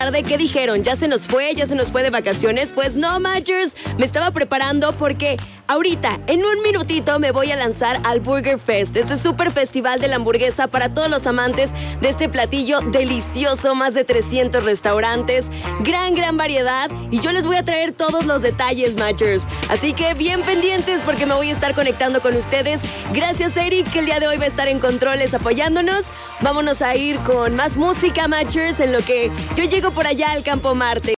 tarde. ¿Qué dijeron? ¿Ya se nos fue? ¿Ya se nos fue de vacaciones? Pues no, Matchers. Me estaba preparando porque ahorita, en un minutito, me voy a lanzar al Burger Fest. Este súper festival de la hamburguesa para todos los amantes de este platillo delicioso. Más de 300 restaurantes. Gran variedad. Y yo les voy a traer todos los detalles, Matchers. Así que bien pendientes porque me voy a estar conectando con ustedes. Gracias, Eric, que el día de hoy va a estar en controles apoyándonos. Vámonos a ir con más música, Matchers, en lo que yo llego por allá al Campo Marte.